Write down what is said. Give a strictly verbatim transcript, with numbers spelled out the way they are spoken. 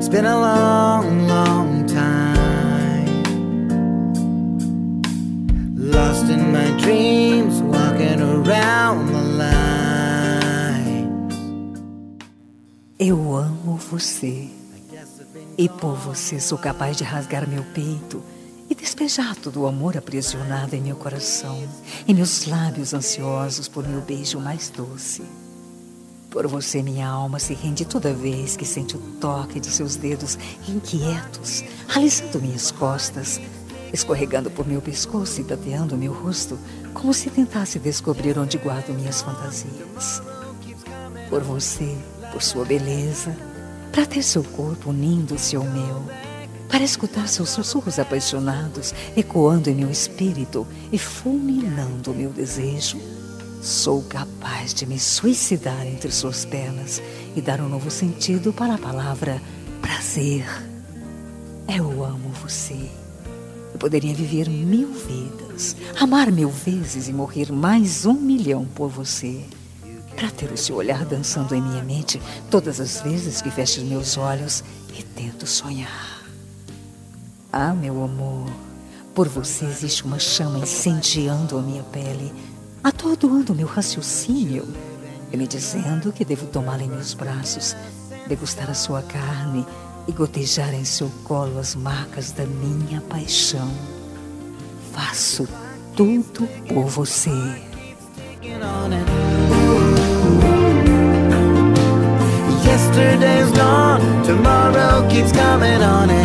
It's been a long, long time. Lost in my dreams, walking around the lines. Eu amo você. E por você sou capaz de rasgar meu peito e despejar todo o amor aprisionado em meu coração, em meus lábios ansiosos por meu beijo mais doce. Por você minha alma se rende toda vez que sente o toque de seus dedos inquietos, alisando minhas costas, escorregando por meu pescoço e tateando meu rosto, como se tentasse descobrir onde guardo minhas fantasias. Por você, por sua beleza, para ter seu corpo unindo-se ao meu, para escutar seus sussurros apaixonados ecoando em meu espírito e fulminando o meu desejo, sou capaz de me suicidar entre suas pernas e dar um novo sentido para a palavra prazer. Eu amo você. Eu poderia viver mil vidas, amar mil vezes e morrer mais um milhão por você, para ter o seu olhar dançando em minha mente todas as vezes que fecho os meus olhos e tento sonhar. Ah, meu amor, por você existe uma chama incendiando a minha pele, atordoando meu raciocínio e me dizendo que devo tomá-la em meus braços, degustar a sua carne e gotejar em seu colo as marcas da minha paixão. Faço tudo por você. Yesterday's gone, tomorrow keeps coming on it.